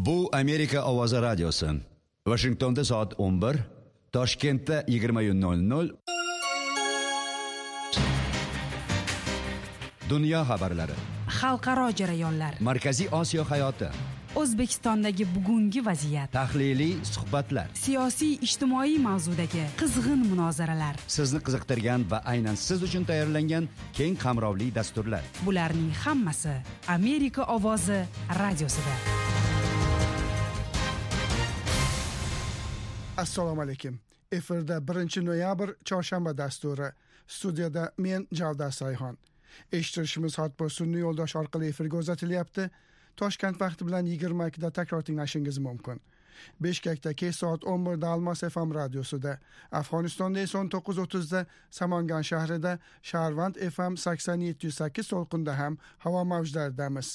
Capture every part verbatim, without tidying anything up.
Bu Amerika ovozi radiosi. Washingtonda soat o'n bir, Toshkentda yigirma nol nol. Dunyo xabarlari. Xalqaro jarayonlar. Markaziy Osiyo hayoti. O'zbekistondagi bugungi vaziyat. Tahliliy suhbatlar. Siyosiy ijtimoiy mavzudagi qizg'in munozaralar. Sizni qiziqtirgan va aynan siz uchun tayyorlangan keng qamrovli dasturlar. Bularning hammasi Amerika ovozi radiosida. Assalomu alaykum. Efirda birinchi noyabr chorshanba dasturi. Studiyada men Javdar Sayxon. Eshittirishimiz hotbos sun'iy yo'ldosh orqali efirga uzatilyapti. Toshkent vaqti bilan yigirma ikkida takror tinglashingiz mumkin. Bishkekda kech soat o'n birda Almos F M radiosida, Afg'onistonda esa o'n to'qqiz o'ttizda Samangan shahrida, Sharvand F M sakson yetti nuqta sakkiz to'lqinda ham havo mavjlaridamiz.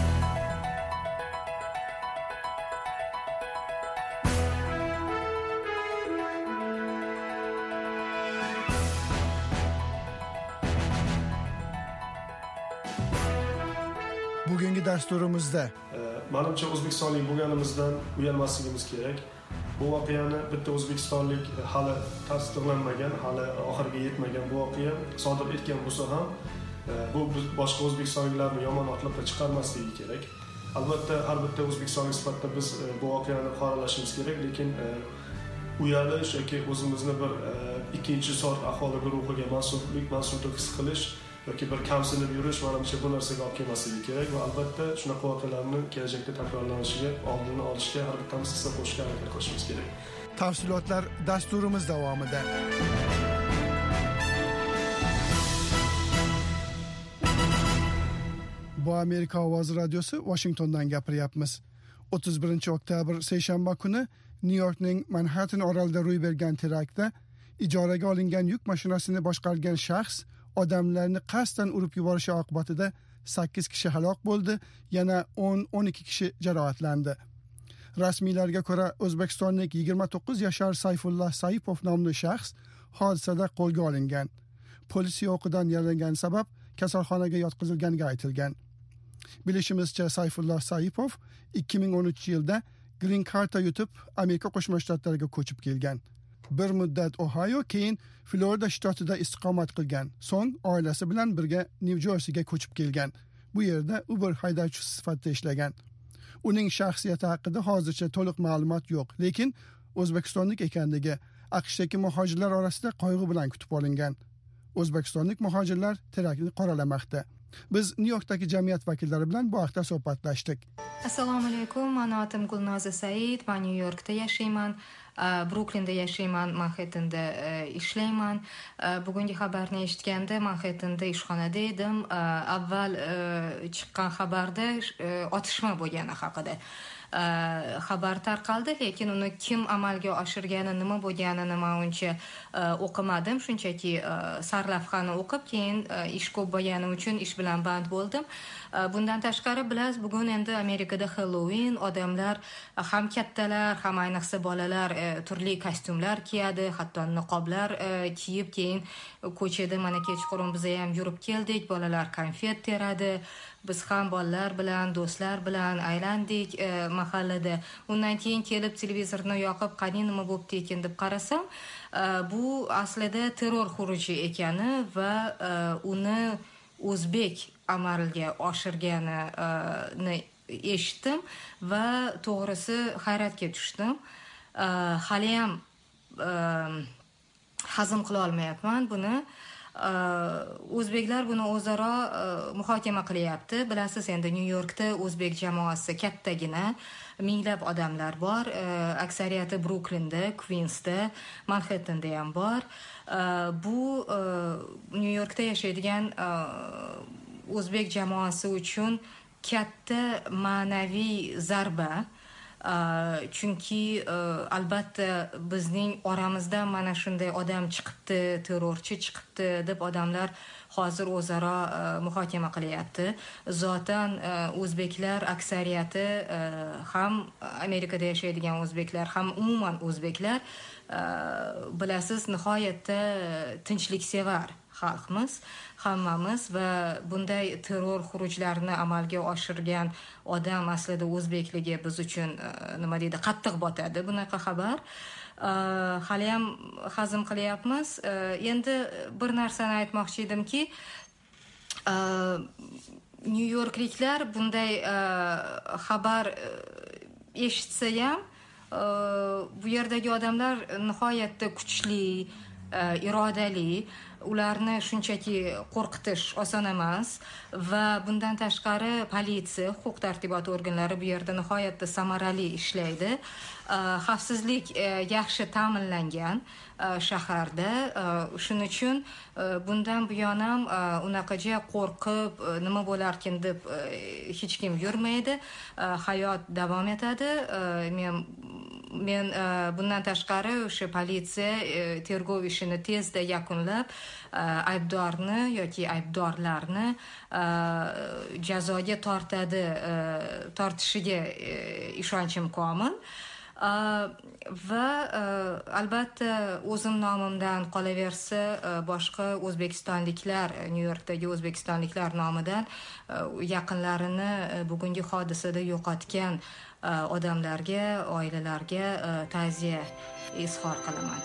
Bugungi dasturimizda menimcha O'zbekistonlik bo'lganimizdan uyalmasligimiz kerak. Bu voqeani bitta o'zbekistonlik hali tasdiqlanmagan, hali oxiriga yetmagan bu voqea sodir etgan bo'lsa ham, bu boshqa o'zbekistonliklarni yomon oqlabda chiqarmasligi kerak. Albatta har bitta o'zbekistonlik sifatida biz bu voqeani qoralashimiz kerak, lekin uyalish yoki o'zimizni bir ikkinchi sort aholi guruhiga mas'ullik, mas'ullik his qilish yoki bir kamsinib yurish menimcha bu narsaga olib kelmasligi kerak va albatta shunaqa voqealarni kelajakda takrorlanishiga oldini olishga har bittamiz hissa qo'shishga harakat qilishimiz kerak. Tafsilotlar dasturimiz davomida. Bu Amerika ovozi radiosi Washingtondan gapiryapmiz. o'ttiz birinchi oktyabr seshanba kuni New Yorkning Manhattan orolida ro'y bergan teraktda ijaraga olingan yuk mashinasini boshqargan shaxs odamlarni qasddan urib yuborishi oqibatida sakkiz kishi halok bo'ldi, yana o'n o'n ikki kishi jarohatlandi. Rasmiylarga ko'ra O'zbekistonlik yigirma to'qqiz yashar Sayfulloh Saipov nomli shaxs hodisada qo'lga olingan. Politsiya o'qidan yaralangan sabab kasalxonaga yotqizilganiga aytilgan. Bilishimizcha Sayfulloh Saipov ikki ming o'n uch yilda Green Card'da yutib Amerika Qo'shma Shtatlariga ko'chib kelgan. Bir muddat Ohio, keyin Florida shtatida istiqomat qilgan. So'ng oilasi bilan birga New Jerseyga ko'chib kelgan. Bu yerda Uber haydovchisi sifatida ishlagan. Uning shaxsiyati haqida hozircha to'liq ma'lumot yo'q, lekin O'zbekistonlik ekanligi AQShdagi muhojirlar orasida qayg'u bilan kutib olingan. O'zbekistonlik muhojirlar teraktni qoralamoqda. Biz New Yorkdagi jamiyat vakillari bilan bu haqda suhbatlashdik. Assalomu alaykum. Men atim Gulnoza Said, men New Yorkda yashayman. Bruklinda yashayman, Manhattanda ishlayman. Bugungi xabarni eshitganda Manhattanda ishxonada edim. Avval chiqqan xabarda otishma bo'lgani haqida xabar tarqaldi, lekin uni kim amalga oshirgani, nima bo'lganini men uncha o'qimadim. Shunchaki sarlavhani o'qib, keyin ish ko'p bo'lgani uchun ish bilan band bo'ldim. Bundan tashqari bilasiz, bugun endi Amerikada Halloween, odamlar ham kattalar, ham ayniqsa bolalar turli kostyumlar kiyadi, hatto niqoblar kiyib, keyin ko'chada mana kechqurun biz ham yurib keldik, bolalar konfet teradi. Biz ham bolalar bilan, do'stlar bilan aylandik mahallada. Undan keyin kelib televizorni yoqib, qani nima bo'pti ekan deb qarasam, bu aslida terror xuruji ekani va uni o'zbek amalga oshirganini eshitdim va to'g'risi hayratga tushdim. Hali ham hazm qila olmayapman buni. O'zbeklar buni o'zaro muhokama qilyapti. Bilasiz, endi New Yorkda o'zbek jamoasi kattagina, minglab odamlar bor. Aksariyati Bruklinda, Queensda, Manhattanda ham bor. Bu New Yorkda yashaydigan o'zbek jamoasi uchun katta ma'naviy zarba. Chunki albatta bizning oramizdan mana shunday odam chiqibdi, terrorchi chiqibdi deb odamlar hozir o'zaro muhokama qilyapti. Zotan o'zbeklar aksariyati ham Amerikada yashaydigan o'zbeklar, ham umuman o'zbeklar bilasiz nihoyatda tinchliksevar xalqmiz, hammamiz va bunday terror xurujlarini amalga oshirgan odam aslida o'zbekligi biz uchun nima deydi, qattiq botadi bunaqa xabar. Hali ham hazm qilyapmiz. Endi bir narsani aytmoqchi edimki, Nyu-Yorkliklar bunday xabar eshitsa ham, bu yerdagi odamlar nihoyatda kuchli, irodali, ularni shunchaki qo'rqitish oson emas va bundan tashqari politsiya, huquq tartibot organlari bu yerda nihoyatda samarali ishlaydi. Xavfsizlik yaxshi ta'minlangan shaharda, shuning uchun bundan buyon ham unaqaja qo'rqib nima bo'larkin deb hech kim yurmaydi. Hayot davom etadi. Men men bundan tashqari o'sha politsiya tergov ishini tezda yakunlab, aybdorni yoki aybdorlarni jazoga tortadi, tortishiga ishonchim komil. Va albatta o'zim nomimdan qolaversa, boshqa o'zbekistonliklar, Nyu-Yorkdagi o'zbekistonliklar nomidan yaqinlarini bugungi hodisada yo'qotgan odamlarga, oilalarga ta'ziya izhor qilaman.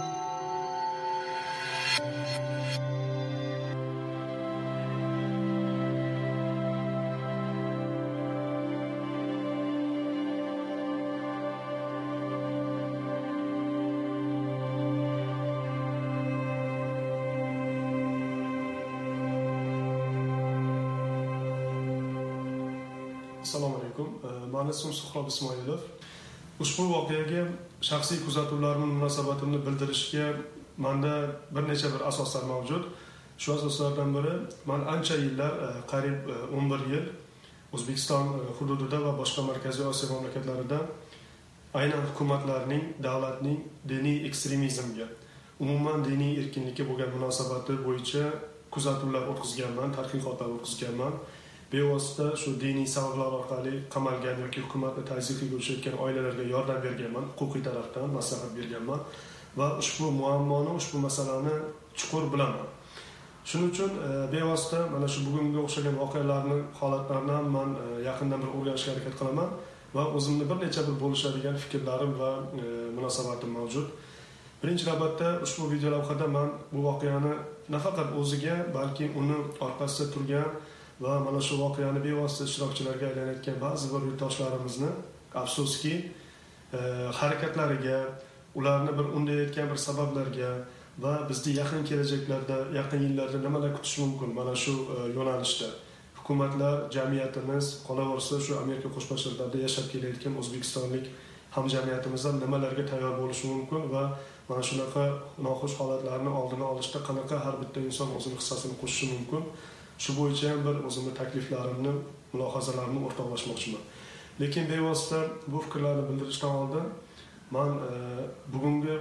Assalomu alaykum. Men ismim Suhrob Ismoilov. Ushbu voqeaga shaxsiy kuzatuvlarimni munosabatimni bildirishga menda bir necha bir asoslar mavjud. Shu asoslardan biri, men ancha yillar, qariyb o'n bir yil O'zbekiston hududida va boshqa Markaziy Osiyo mamlakatlarida aynan hukumatlarning, davlatning diniy ekstremizmga, umuman diniy erkinlikka bo'lgan munosabati bo'yicha kuzatuvlar o'tkazganman, tadqiqotlar o'tkazganman. Bevosita shu diniy sabablar orqali qamalgan yoki hukumatni ta'ziyqiga uchayotgan oilalarga yordam berganman, huquqiy tarafdan maslahat berganman va ushbu muammoni, ushbu masalani chuqur bilaman. Shuning uchun bevosita mana shu bugunga o'xshagan voqealarni, holatlarni ham men yaqindan bir o'rganishga harakat qilaman va o'zimni bir necha bir bo'lishadigan fikrlarim va munosabatim mavjud. Birinchi navbatda ushbu video lavhada men bu voqeani nafaqat o'ziga, balki uni orqasida turgan va mana shu voqeani bevosita ishtirokchilarga aylanayotgan ba'zi bir yurtdoshlarimizni, afsuski, harakatlariga, ularni bir undayotgan bir sabablarga va bizni yaqin kelajaklarda, yaqin yillarda nimalar kutish mumkin mana shu yo'nalishda. Hukumatlar, jamiyatimiz, qolaversa shu Amerika Qo'shma Shtatlarida yashab kelayotgan o'zbekistonlik hamjamiyatimiz ham nimalarga tayyor bo'lishi mumkin va mana shunaqa noxush holatlarni oldini olishda qanaqa har bitta inson o'zining hissasini qo'shishi mumkin. Shu bo'yicha ham bir o'zimning takliflarimni, mulohazalarimni o'rtoqlashmoqchiman. Lekin bevosita bu fikrlarni bildirishdan oldin men bugungi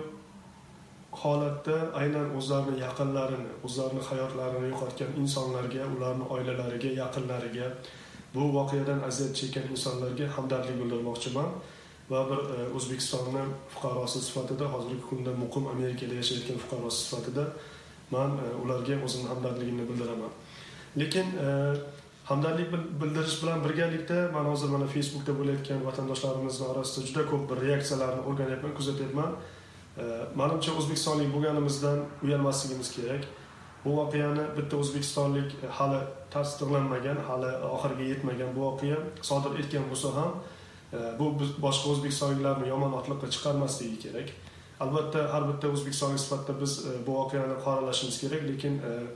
holatda aynan o'zlarining yaqinlarini, o'zlarining hayotlarini yo'qotgan insonlarga, ularning oilalariga, yaqinlariga, bu voqeadan aziyat chekkan insonlarga hamdardlik bildirmoqchiman va bir O'zbekistonning fuqarosi sifatida, hozirgi kunda muqim Amerikada yashayotgan fuqarosi sifatida men ularga o'zimning hamdardligimni bildiraman. Lekin hamdardlik bildirish bilan birgalikda men hozir mana Facebookda bo'layotgan vatandoshlarimizning orasida juda ko'p bir reaksiyalarni o'rganyapman, kuzatyapman. Menimcha O'zbekistonlik bo'lganimizdan uyalmasligimiz kerak. Bu voqeani bitta o'zbekistonlik hali tasdiqlanmagan, hali oxiriga yetmagan bu voqea sodir etgan bo'lsa ham, bu boshqa o'zbekistonliklarni yomon otliqqa chiqarmasligi kerak. Albatta har bitta o'zbekistonlik sifatida biz bu voqeani qoralashimiz kerak, lekin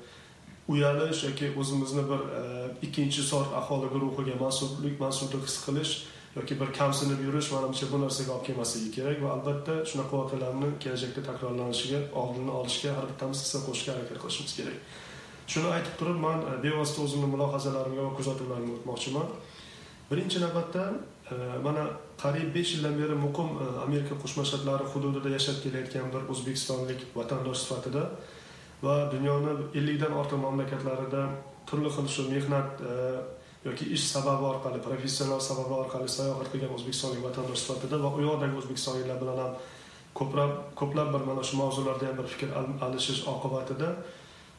uyalish yoki o'zimizni bir ikkinchi sort aholi guruhiga mas'ullik, mas'ullik his qilish yoki bir kamsinib yurish menimcha bu narsaga olib kelmasligi kerak va albatta shunaqa voqealarni kelajakda takrorlanishiga oldini olishga har bittamiz hissa qo'shishga harakat qilishimiz kerak. Shuni aytib turib, men bevosita o'zimning mulohazalarimga va kuzatuvlarimga o'tmoqchiman. Birinchi navbatda mana qariyb besh yildan beri muqim Amerika Qo'shma Shtatlari hududida yashab kelayotgan bir o'zbekistonlik vatandosh sifatida va dunyoning ellikdan ortiq mamlakatlarida turli xil shu mehnat yoki ish sababi orqali, professional sababi orqali sayohat qilgan o'zbekistonlik vatandosh sifatida va u yoqdagi o'zbekistonliklar bilan ham ko'plab ko'plab bir mana shu mavzularda ham bir fikr alishish oqibatida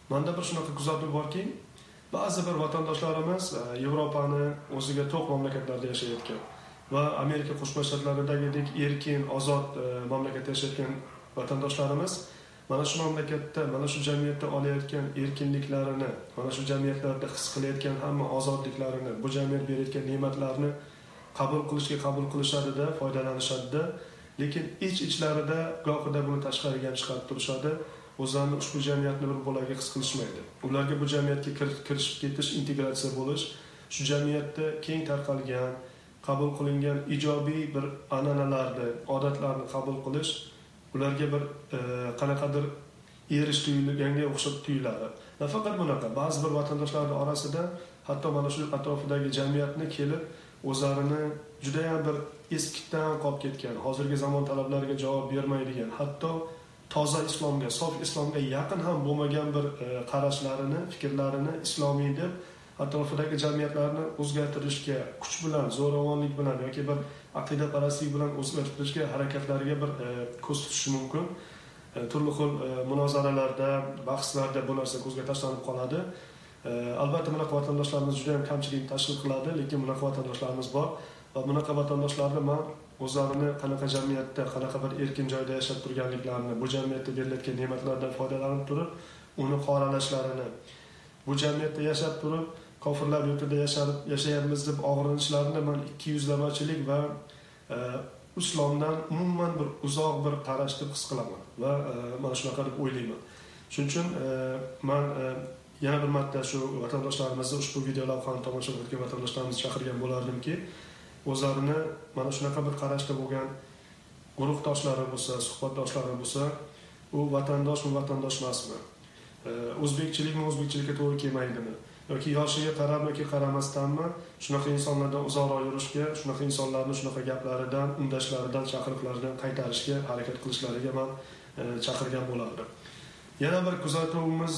Manda bir shunaqa kuzatuv borki, ba'zi bir vatandoshlarimiz Yevropani o'ziga to'q mamlakatlarda yashayotgan va Amerika Qo'shma Shtatlaridagidek erkin, ozod mamlakatda yashayotgan vatandoshlarimiz mana shu mamlakatda, mana shu jamiyatda olayotgan erkinliklarini, mana shu jamiyatlarda his qilayotgan hamma ozodliklarini, bu jamiyat berayotgan ne'matlarni qabul qilishga qabul qilishadi-da, foydalanishadi-da, lekin ich-ichlaridan gohida buni tashqariga chiqarib turishadi. O'zlarini ushbu jamiyatni bir bo'lagi his qilishmaydi. Ularga bu jamiyatga kirishib ketish, integratsiya bo'lish, shu jamiyatda keng tarqalgan, qabul qilingan ijobiy bir an'analarni, odatlarni qabul qilish ularga bir e, qanaqadir erish tuyulganga o'xshab tuyuladi. Nafaqat bunaqa, ba'zi bir vatandoshlarning orasida hatto mana shu atrofidagi jamiyatni kelib o'zlarini juda ham bir eskidan qolib ketgan, hozirgi zamon talablariga javob bermaydigan, hatto toza islomga, sof islomga yaqin ham bo'lmagan bir e, qarashlarini, fikrlarini islomiy deb atrofidagi jamiyatlarni o'zgartirishga, kuch bilan, zo'ravonlik bilan yoki bir aqidaparastlik bilan o'zgartirishga harakatlariga bir e, ko'z tutishi mumkin. E, turli xil e, munozaralarda, bahslarda bu narsa ko'zga tashlanib qoladi. E, albatta bunaqa vatandoshlarimiz juda ham kamchilik tashkil qiladi, lekin bunaqa vatandoshlarimiz bor va bunaqa vatandoshlarni men o'zlarini qanaqa jamiyatda, qanaqa bir erkin joyda yashab turganliklarini, bu jamiyatda berilayotgan ne'matlardan foydalanib turib, uni qoralashlarini, bu jamiyatda yashab turib, kofirlar yurtida yashab yashayapmiz deb og'rinishlarini men ikki yuzlamachilik va e, islomdan umuman bir uzoq bir qarash deb his qilaman va e, mana shunaqa deb o'ylayman. Shuning uchun e, men e, yana bir marta shu vatandoshlarimizni ushbu video lavhani tomosha qilgan vatandoshlarimizni chaqirgan bo'lardimki, o'zlarini mana shunaqa bir qarashda bo'lgan guruhdoshlari bo'lsa, suhbatdoshlari bo'lsa, u vatandoshmi, vatandosh emasmi? O'zbekchilikmi, o'zbekchilikka to'g'ri kelmaydimi? Yoki yoshiga qarab yoki qaramasdanmi shunaqa insonlardan uzoqroq yurishga, shunaqa insonlarni shunaqa gaplaridan, undashlaridan, chaqiriqlaridan qaytarishga harakat qilishlariga men chaqirgan bo'lardim. Yana bir kuzatuvimiz,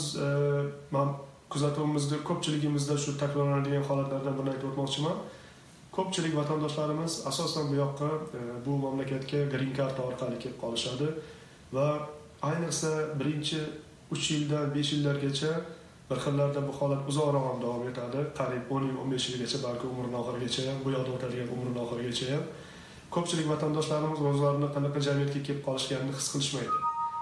men kuzatuvimizda ko'pchiligimizda shu takrorlanadigan holatlardan birini aytib o'tmoqchiman. Ko'pchilik vatandoshlarimiz asosan bu yoqqa, bu mamlakatga green card orqali kelib qolishadi va ayniqsa birinchi uch yildan besh yillargacha bir xillarda bu holat uzoqroq ham davom etadi. Qariyb o'n yil, o'n besh yilgacha, balki umrining oxirigacha ham, bu yoqda o'tadigan umrining oxirigacha ham ko'pchilik vatandoshlarimiz o'zlarini qanaqa jamiyatga kelib qolishganini his qilishmaydi.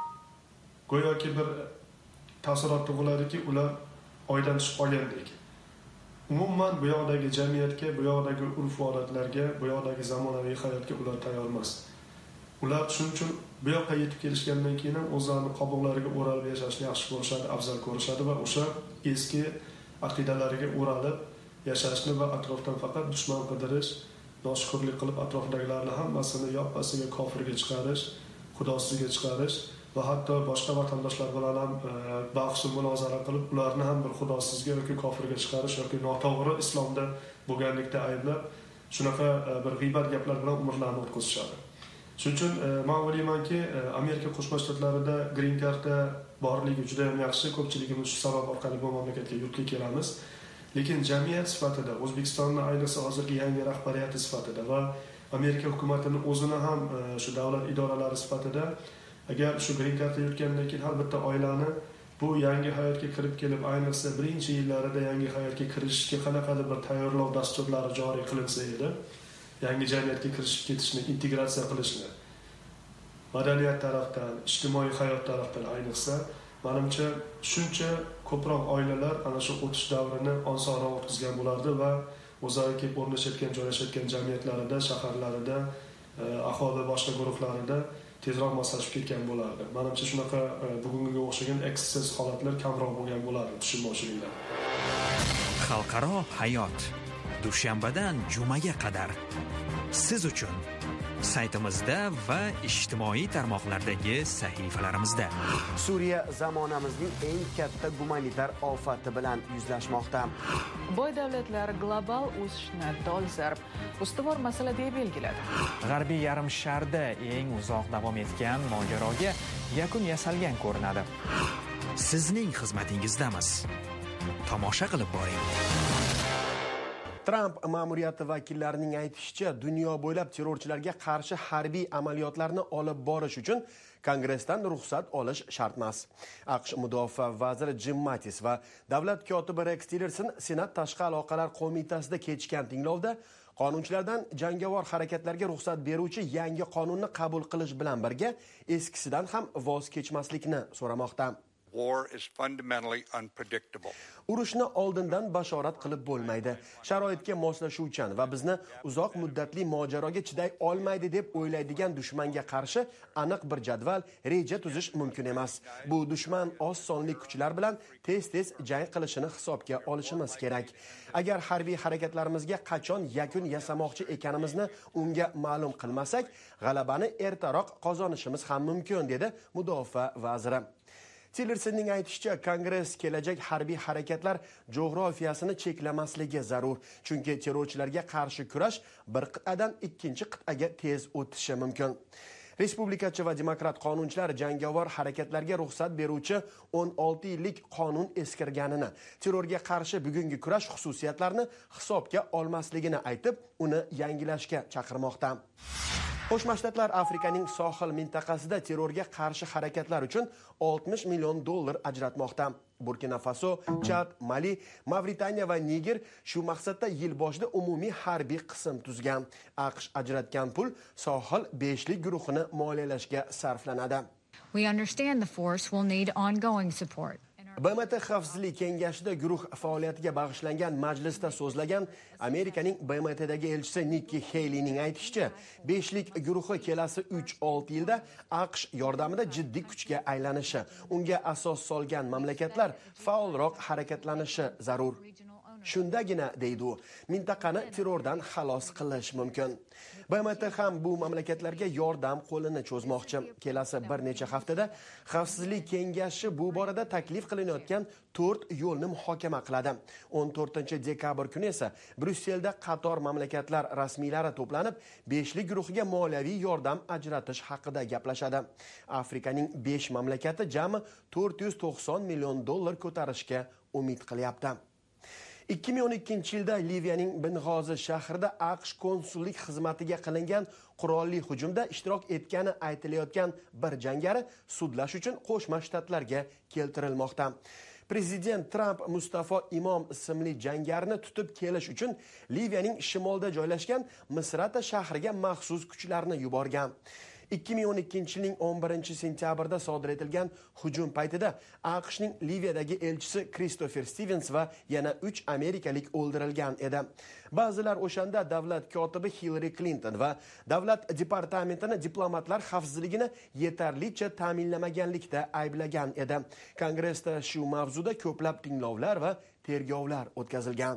Go'yoki bir taassurot tug'iladiki, ular oydan tushib qolgandek. Umuman bu yoqdagi jamiyatga, bu yoqdagi urf-odatlarga, bu yoqdagi zamonaviy hayotga ular tayyor emas. Ular shuning uchun bu yoqqa yetib kelishgandan keyin ham o'zlarini qobuqlariga o'ralib yashashni yaxshi ko'rishadi, afzal ko'rishadi va o'sha eski aqidalariga o'ralib yashashni va atrofdan faqat dushman qidirish, noshukrlik qilib atrofdagilarni hammasini yoppasiga kofirga chiqarish, xudosizga chiqarish va hatto boshqa vatandoshlar bilan ham bahs munozara qilib, ularni ham bir xudosizga yoki kofirga chiqarish yoki noto'g'ri islomda bo'lganlikda ayblab, shunaqa bir g'iybat gaplar bilan umrlarini o'tkazishadi. Shuning uchun men o'ylaymanki, Amerika Qo'shma Shtatlarida green cardda borligi juda ham yaxshi, ko'pchiligimiz shu sabab orqali bu mamlakatga yurtga kelamiz. Lekin jamiyat sifatida, O'zbekistonning ayniqsa hozirgi yangi rahbariyati sifatida va Amerika hukumatining o'zini ham shu davlat idoralari sifatida agar shu green cardda yurgandan keyin albatta oilani bu yangi hayotga kirib kelib, ayniqsa birinchi yillarida yangi hayotga kirishga qanaqadir bir tayyorlov dasturlari joriy qilinsa edi, yangi jamiyatga kirishib ketishni, integratsiya qilishni, madaniyat tarafdan, ijtimoiy hayot tarafdan ayniqsa, menimcha shuncha ko'proq oilalar ana shu o'tish davrini osonroq o'tkazgan bo'lardi va o'zlari kelib o'rnashayotgan, joylashayotgan jamiyatlarida, shaharlarida, aholi boshqa guruhlarida tezroq moslashib ketgan bo'lardi. Menimcha shunaqa bugungiga o'xshagan ekstress holatlar kamroq bo'lgan bo'lardi, tushunmovchiliklar. Xalqaro hayot dushanbadan jumaga qadar siz uchun saytimizda va ijtimoiy tarmoqlardagi sahifalarimizda. Suriya zamonamizning eng katta gumanitar ofati bilan yuzlashmoqda. Boy davlatlar global o'sishni dolzarb ustuvor masala deb belgiladi. G'arbiy yarim sharda eng uzoq davom etgan mojaroga yakun yasalgan ko'rinadi. Sizning xizmatingizdamiz. Tomosha qilib boring. Tramp ma'muriyati vakillarining aytishicha, dunyo bo'ylab terrorchilarga qarshi harbiy amaliyotlarni olib borish uchun Kongressdan ruxsat olish shart emas. AQSh mudofaa vaziri Jim Mattis va davlat kotibi Rex Tillerson Senat tashqi aloqalar qo'mitasida kechgan tinglovda qonunchilardan jangovar harakatlarga ruxsat beruvchi yangi qonunni qabul qilish bilan birga eskisidan ham voz kechmaslikni so'ramoqda. War is fundamentally unpredictable. Urushni oldindan bashorat qilib bo'lmaydi. Sharoitga moslashuvchan va bizni uzoq muddatli mojaroga chiday olmaydi deb o'ylaydigan dushmanga qarshi aniq bir jadval, reja tuzish mumkin emas. Bu dushman oz sonli kuchlar bilan tez-tez jang qilishini hisobga olishimiz kerak. Agar harbiy harakatlarimizga qachon yakun yasamoqchi ekanimizni unga ma'lum qilmasak, g'alabani ertaroq qozonishimiz ham mumkin, dedi mudofaa vaziri. Tillersonning aytishicha, Kongress kelajak harbiy harakatlar jo'grafiyasini cheklamasligi zarur, chunki terrorchilarga qarshi kurash bir qit'adan ikkinchi qit'aga tez o'tishi mumkin. Respublikachi va demokrat qonunchilar jangovar harakatlarga ruxsat beruvchi o'n olti yillik qonun eskirganini, terrorga qarshi bugungi kurash xususiyatlarini hisobga olmasligini aytib, uni yangilashga chaqirmoqda. Qo'shma Shtatlar Afrikaning sohil mintaqasida terrorga qarshi harakatlar uchun oltmish million dollar ajratmoqda. Burkina Faso, Chad, Mali, Mavritaniya va Niger shu maqsadda yil boshida umumiy harbiy qism tuzgan. AQSh ajratgan pul sohil beshlik guruhini moliyalashga sarflanadi. We understand the force will need ongoing support. B M T Xavfsizlik kengashida guruh faoliyatiga bag'ishlangan majlisda so'zlagan Amerikaning B M T'dagi elchisi Nikki Haleyning aytishicha, beshlik guruhi kelasi uch olti yilda AQSh yordamida jiddiy kuchga aylanishi, unga asos solgan mamlakatlar faolroq harakatlanishi zarur. Shundagina, deydi u, mintaqani terrordan xalos qilish mumkin. B M T ham bu mamlakatlarga yordam qo'lini cho'zmoqchi. Kelasi bir necha haftada Xavfsizlik kengashi bu borada taklif qilinayotgan to'rt yo'lni muhokama qiladi. o'n to'rtinchi dekabr kuni esa Bryusselda qator mamlakatlar rasmiylari to'planib, beshlik guruhiga moliyaviy yordam ajratish haqida gaplashadi. Afrikaning besh mamlakati jami to'rt yuz to'qson million dollar ko'tarishga umid qilyapti. ikki ming o'n ikkinchi yilda Liviyaning Beng'ozi shahrida AQSh konsullik xizmatiga qilingan qurolli hujumda ishtirok etgani aytilayotgan bir jangari sudlash uchun Qo'shma Shtatlarga keltirilmoqda. Prezident Tramp Mustafo Imom ismli jangarini tutib kelish uchun Liviyaning shimolida joylashgan Misrata shahriga maxsus kuchlarni yuborgan. ikki ming o'n ikkinchi yilning o'n birinchi sentyabrda sodir etilgan hujum paytida AQShning Liviyadagi elchisi Christopher Stevens va yana uch amerikalik o'ldirilgan edi. Ba'zilar o'shanda davlat kotibi Hillary Clinton va davlat departamentini diplomatlar xavfsizligini yetarlicha ta'minlamaganlikda ayblagan edi. Kongressda shu mavzuda ko'plab tinglovlar va tergovlar o'tkazilgan.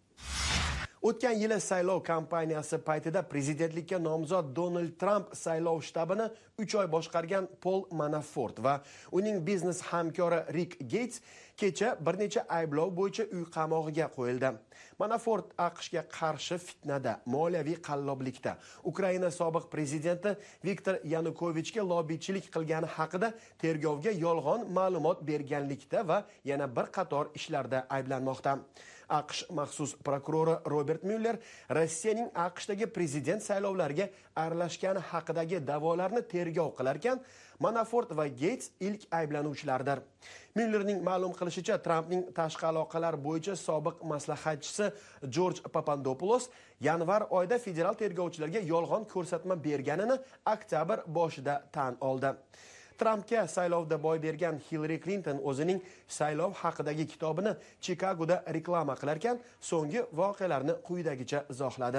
O'tgan yili saylov kampaniyasi paytida prezidentlikka nomzod Donald Trump saylov shtabini uch oy boshqargan Paul Manafort va uning biznes hamkori Rick Gates kecha bir necha ayblov bo'yicha uy qamog'iga qo'yildi. Manafort AQShga qarshi fitnada, moliyaviy qalloblikda, Ukraina sobiq prezidenti Viktor Yanukovichga lobbichilik qilgani haqida tergovga yolg'on ma'lumot berganlikda va yana bir qator ishlarda ayblanmoqda. AQSh maxsus prokurori Robert Mueller Rossiyaning AQShdagi prezident saylovlariga aralashgani haqidagi da'volarni tergov qilarkan, Manafort va Gates ilk ayblanuvchilardir. Muellerning ma'lum qilishicha, Trumpning tashqi aloqalar bo'yicha sobiq maslahatchisi George Papadopoulos yanvar oyida federal tergovchilarga yolg'on ko'rsatma berganini oktyabr boshida tan oldi. Trumpga saylovda boy bergan Hillary Clinton o'zining saylov haqidagi kitobini Chikagoda reklama qilarkan, so'nggi voqealarni quyidagicha izohladi.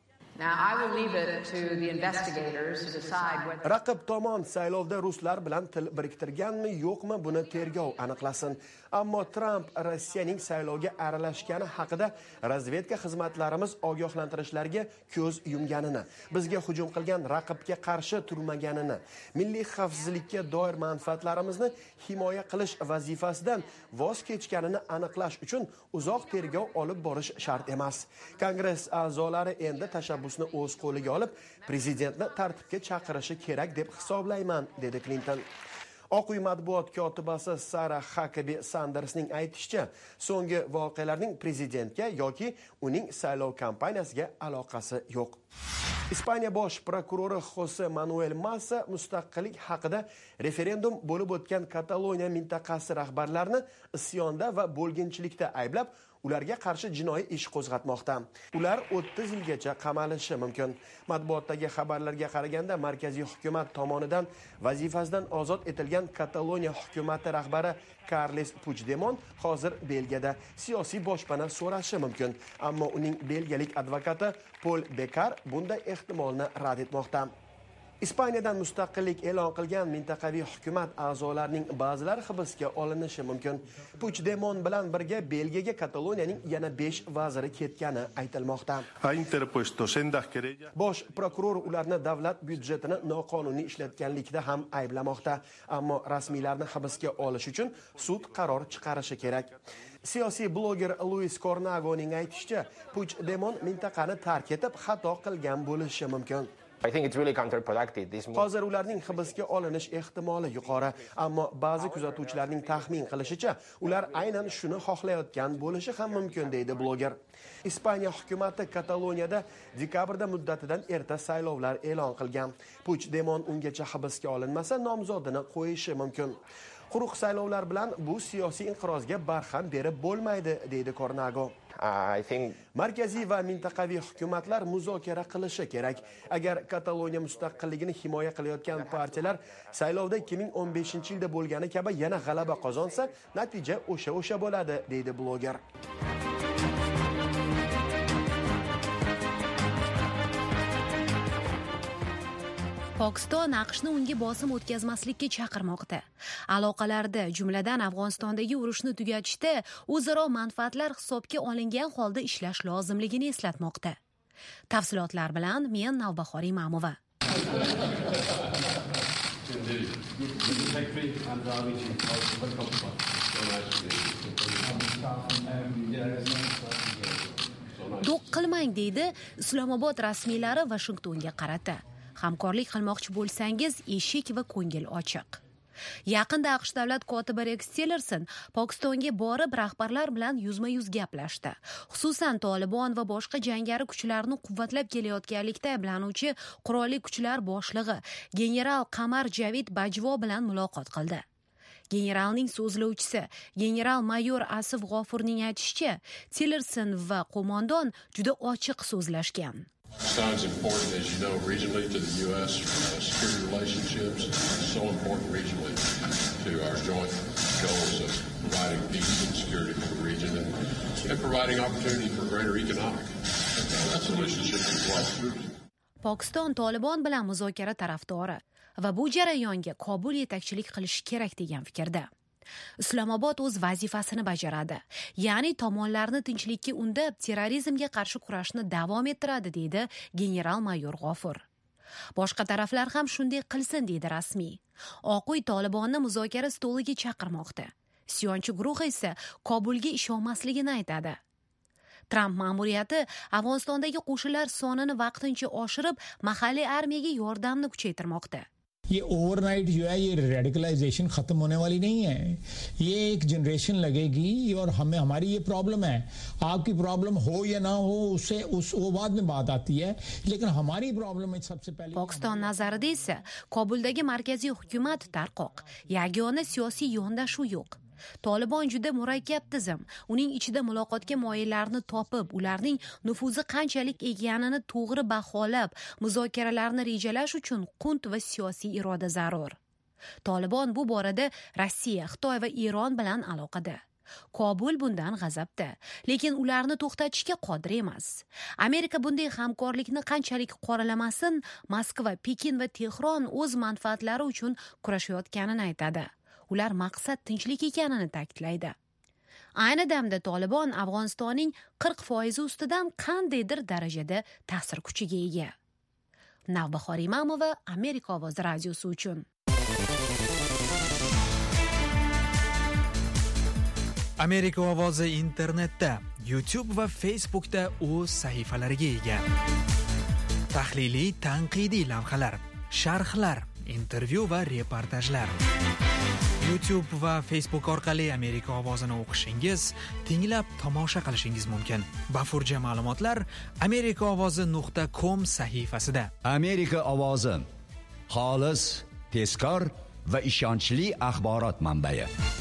Raqib tomon saylovda ruslar bilan til biriktirganmi yo'qmi, buni tergov aniqlasin. Ammo Trump Rossiyaning saylovga aralashgani haqida razvedka xizmatlarimiz ogohlantirishlarga ko'z yumganini, bizga hujum qilgan raqibga qarshi turmaganini, milliy xavfsizlikka doir manfaatlarimizni himoya qilish vazifasidan voz kechganini aniqlash uchun uzoq tergov olib borish shart emas. Kongress a'zolari endi tashabbusni o'z qo'liga olib, prezidentni tartibga chaqirishi kerak deb hisoblayman, dedi Clinton. Oq uy matbuot kotibasi Sara Huckabee Sandersning aytishicha, so'nggi voqealarning prezidentga yoki uning saylov kampaniyasiga aloqasi yo'q. Ispaniya bosh prokurori Jose Manuel Massa mustaqillik haqida referendum bo'lib o'tgan Kataloniya mintaqasi rahbarlarini isyonda va bo'lginchilikda ayblab, ularga qarshi jinoiy ish qo'zg'atmoqda. Ular o'ttiz yilgacha qamalishi mumkin. Matbuotdagi xabarlarga qaraganda, markaziy hukumat tomonidan vazifasidan ozod etilgan Kataloniya hukumati rahbari Carles Puigdemont hozir Belgiyada siyosiy boshpana so'rashi mumkin. Ammo uning belgiyalik advokati Pol Bekar bunday ehtimolni rad etmoqda. Ispaniyadan mustaqillik e'lon qilgan mintaqaviy hukumat a'zolarining ba'zilari hibsga olinishi mumkin. Puigdemont bilan birga Belgiyaga Kataloniyaning yana besh vaziri ketgani aytilmoqda. Bosh prokuror ularni davlat byudjetini noqonuniy ishlatganlikda ham ayblamoqda, ammo rasmiylarni hibsga olish uchun sud qaror chiqarishi kerak. Siyosiy bloger Luis Cornagoning aytishicha, Puigdemont mintaqani tark etib xato qilgan bo'lishi mumkin. I think it's really counterproductive. This Hozir ularning hibsga olinish ehtimoli yuqori, ammo ba'zi kuzatuvchilarning taxmin qilishicha, ular aynan shuni xohlayotgan bo'lishi ham mumkin, deydi bloger. Ispaniya hukumati Kataloniyada dekabrda muddatidan erta saylovlar e'lon qilgan. Puigdemont ungacha hibsga olinmasa, nomzodini qo'yishi mumkin. Quruq saylovlar bilan bu siyosiy inqirozga barham berib bo'lmaydi, deydi Cornago. I think markaziy va mintaqaviy hukumatlar muzokara qilishi kerak. Agar Kataloniya mustaqilligini himoya qilayotgan partiyalar saylovda ikki ming o'n beshinchi yilda bo'lgani kabi yana g'alaba qozonsa, natija o'sha-o'sha bo'ladi, deydi bloger. Pokiston AQShni unga bosim o'tkazmaslikka chaqirmoqda. Aloqalarda, jumladan Afg'onistondagi urushni tugatishda o'zaro manfaatlar hisobga olingan holda ishlash lozimligini eslatmoqda. Tafsilotlar bilan men Navbahor Imamova. Do'q qilmang, deydi Islomobod rasmiylari Vashingtonga qarata. Hamkorlik qilmoqchi bo'lsangiz, eshik va ko'ngil ochiq. Yaqinda AQSh davlat kotibi Rex Tillerson Pokistonga borib rahbarlar bilan yuzma-yuz gaplashdi. Xususan Tolibon va boshqa jangari kuchlarni quvvatlab kelayotganlikda ayblanuvchi qurolli kuchlar boshlig'i general Qamar Javid Bajvo bilan muloqot qildi. Generalning so'zlovchisi general mayor Asif G'ofurning aytishicha, Tillerson va qo'mondon juda ochiq so'zlashgan. Pakistan's important, as you know, regionally to the U S Uh, security relationships, so important regionally to our joint goals of providing peace and security for the region and, and providing opportunity for greater economic uh, relationships as well. Pokiston Tolibon bilan muzokara tarafdori va bu jarayonga Kobul yetakchilik qilishi kerak degan fikrda. Islomobod o'z vazifasini bajaradi, ya'ni tomonlarni tinchlikka undab terrorizmga qarshi kurashni davom ettiradi, deydi general mayor G'ofur. Boshqa taraflar ham shunday qilsin, deydi rasmiy. Oq uy Tolibonni muzokara stoliga chaqirmoqda. Isyonchi guruh esa Kobulga ishonmasligini aytadi. Tramp ma'muriyati Afg'onistondagi qo'shinlar sonini vaqtincha oshirib, mahalliy armiyaga yordamni kuchaytirmoqda. ये overnight जो है ये रेडिकलाइजेशन खत्म होने वाली नहीं है. ये एक जनरेशन लगेगी और हमें हमारी ये प्रॉब्लम है. आपकी प्रॉब्लम हो या ना हो उससे उस वो बाद में बात आती है, लेकिन हमारी प्रॉब्लम है सबसे पहले. Pokiston nazarida esa Kobuldagi markaziy hukumat tarqoq, yagona siyosiy yondashuv yo'q. Tolibon juda murakkab tizim. Uning ichida muloqotga moyillarni topib, ularning nufuzi qanchalik ekanini to'g'ri baholab, muzokaralarni rejalash uchun qunt va siyosiy iroda zarur. Tolibon bu borada Rossiya, Xitoy va Eron bilan aloqada. Kobul bundan g'azabda, lekin ularni to'xtatishga qodir emas. Amerika bunday hamkorlikni qanchalik qoralamasin, Moskva, Pekin va Tehron o'z manfaatlari uchun kurashayotganini aytadi. Ular maqsad tinchlik ekanini ta'kidlaydi. Ayni damda Tolibon Afg'onistonning qirq foiz ustidan qandaydir darajada ta'sir kuchiga ega. Navbahor Imamova, Amerika ovozi radiosi uchun. Amerika ovozi internetda, YouTube va Facebookda o'z sahifalariga ega. Tahliliy, tanqidiy lavhalar, sharhlar, intervyu va reportajlar. YouTube va Facebook orqali Amerika ovozini o'qishingiz, tinglab tomosha qilishingiz mumkin. Bafurja ma'lumotlar amerika ovozi nuqta com sahifasida. Amerika ovozi xolis, tezkor va ishonchli axborot manbai.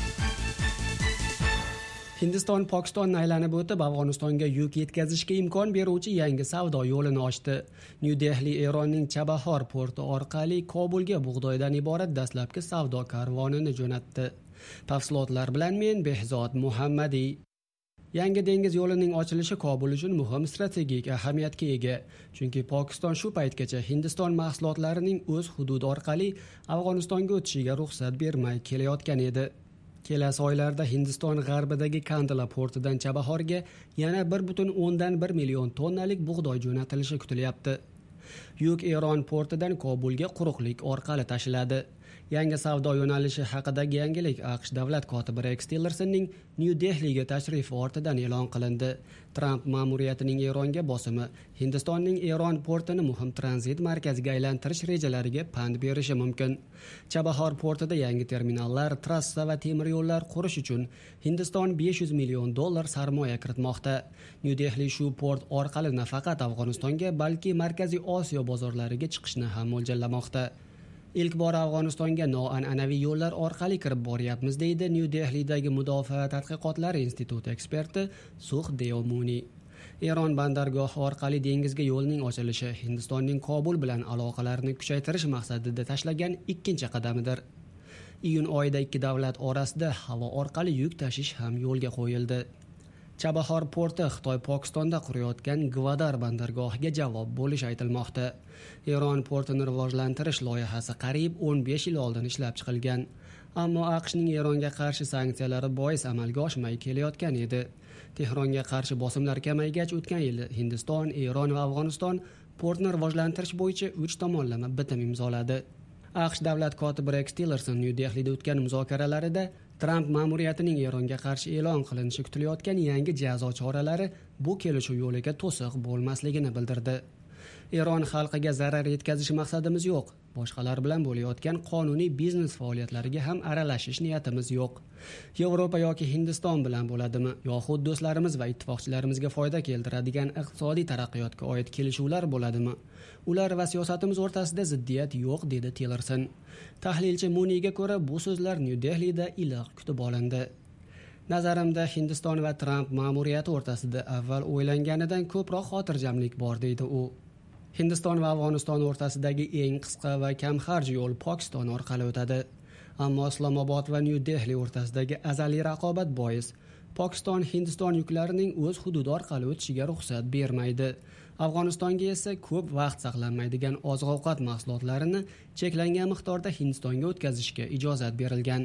Hindiston Pokistonni aylanib o'tib Afg'onistonga yuk yetkazishga imkon beruvchi yangi savdo yo'lini ochdi. New Delhi Eronning Chabahor porti orqali Kobulga bug'doydan iborat dastlabki savdo karvonini jo'natdi. Tafsilotlar bilan men Behzod Muhammadiy. Yangi dengiz yo'lining ochilishi Kobul uchun muhim strategik ahamiyatga ega, chunki Pokiston shu paytgacha Hindiston mahsulotlarining o'z hududi orqali Afg'onistonga o'tishiga ruxsat bermay kelayotgan edi. Kelasi oylarda Hindiston g'arbidagi Kandla portidan Chabahorga yana bir butun o'ndan bir million tonnalik bug'doy jo'natilishi kutilyapti. Yuk Eron portidan Kobulga quruqlik orqali tashiladi. Yangi savdo yo'nalishi haqidagi yangilik AQSh davlat kotibi Rex Tillersonning New Delhiga tashrifi ortidan e'lon qilindi. Trump ma'muriyatining Eronga bosimi Hindistonning Eron portini muhim tranzit markaziga aylantirish rejalariga pand berishi mumkin. Chabahor portida yangi terminallar, trassa va temir yo'llar qurish uchun Hindiston besh yuz million dollar sarmoya kiritmoqda. New Delhi shu port orqali nafaqat Afg'onistonga, balki Markaziy Osiyo bozorlariga chiqishni ham mo'ljallamoqda. Ilk bor Afg'onistonga noan'anaviy yo'llar orqali kirib boryapmiz, deydi New Dehlidagi Mudofaa tadqiqotlari instituti eksperti Sugh Deomuni. Eron bandargohi orqali dengizga yo'lning ochilishi Hindistonning Kobul bilan aloqalarini kuchaytirish maqsadida tashlagan ikkinchi qadamidir. Iyun oyida ikki davlat orasida havo orqali yuk tashish ham yo'lga qo'yildi. Chabahor porti Xitoy Pokistonda qurayotgan Gwadar bandargohiga javob bo'lishi aytilmoqda. Eron portini rivojlantirish loyihasi qariyb o'n besh yil oldin ishlab chiqilgan, ammo AQShning Eronga qarshi sanksiyalari bois amalga oshmay kelayotgan edi. Tehronga qarshi bosimlar kamaygach, o'tgan yili Hindiston, Eron va Afg'oniston portni rivojlantirish bo'yicha uch tomonlama bitim imzoladi. AQSh davlat kotibi Rex Tillerson New Dehlida o'tgan muzokaralarida Trump ma'muriyatining Eronga qarshi e'lon qilinishi kutilayotgan yangi jazo choralari bu kelishuv yo'liga to'siq bo'lmasligini bildirdi. Eron xalqiga zarar yetkazish maqsadimiz yo'q. Boshqalar bilan bo'layotgan qonuniy biznes faoliyatlariga ham aralashish niyatimiz yo'q. Yevropa yoki Hindiston bilan bo'ladimi, yoxud do'stlarimiz va ittifoqchilarimizga foyda keltiradigan iqtisodiy taraqqiyotga oid kelishuvlar bo'ladimi? Ular va siyosatimiz o'rtasida ziddiyat yo'q, dedi Tillerson. Tahlilchi Muniga ko'ra, bu so'zlar New Dehlida iliq kutib olindi. Nazarimda Hindiston va Trump ma'muriyati o'rtasida avval o'ylanganidan ko'proq xotirjamlik bor, deydi u. Hindiston va Afg'oniston o'rtasidagi eng qisqa va kamxarj yo'l Pokiston orqali o'tadi. Ammo Islomobod va New Delhi o'rtasidagi azaliy raqobat bois Pokiston Hindiston yuklarining o'z hududi orqali o'tishiga ruxsat bermaydi. Afg'onistonga esa ko'p vaqt saqlanmaydigan oziq-ovqat mahsulotlarini cheklangan miqdorda Hindistonga o'tkazishga ijozat berilgan.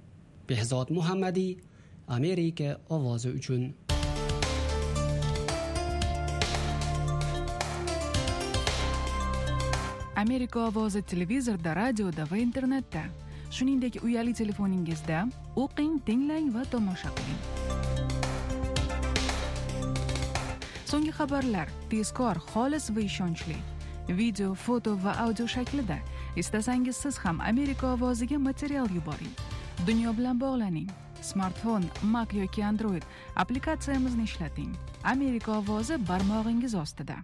Behzod Muhammadiy, Amerika ovozi uchun. Amerika ovozi televizorda, radioda va internetda, shuningdek uyali telefoningizda o'qing, tinglang va tomosha qiling. So'nggi xabarlar tezkor, xolis va ishonchli. Video, foto va audio shaklida. Istasangiz siz ham Amerika ovoziga material yuboring. Dunyo bilan bog'laning. Smartfon, Mac yoki Android applikatsiyamizni ishlating. Amerika ovozi barmog'ingiz ostida.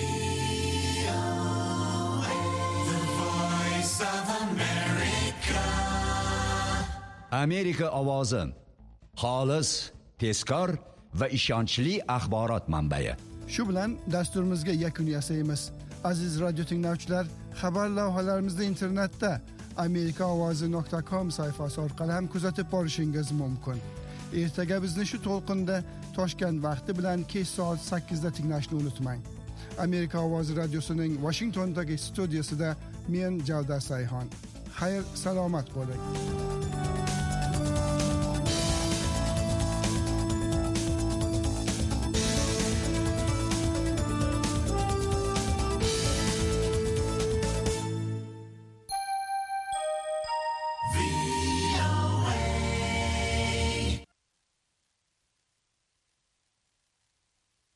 Amerika ovozi xolis, tezkor va ishonchli axborot manbai. Shu bilan dasturimizga yakun yasaymiz. Aziz radio tinglovchilar, xabar lavhalarimizni internetda amerika ovozi nuqta com sayfasi orqali ham kuzatib borishingiz mumkin. Ertaga bizni shu to'lqinda Toshkent vaqti bilan kech soat sakkizda tinglashni unutmang. Amerika ovozi radiosining Washingtondagi studiyasida men Javdar Sayhon. Xayr, salomat bo'ling.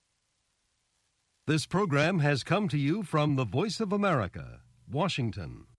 This program has come to you from the Voice of America, Washington.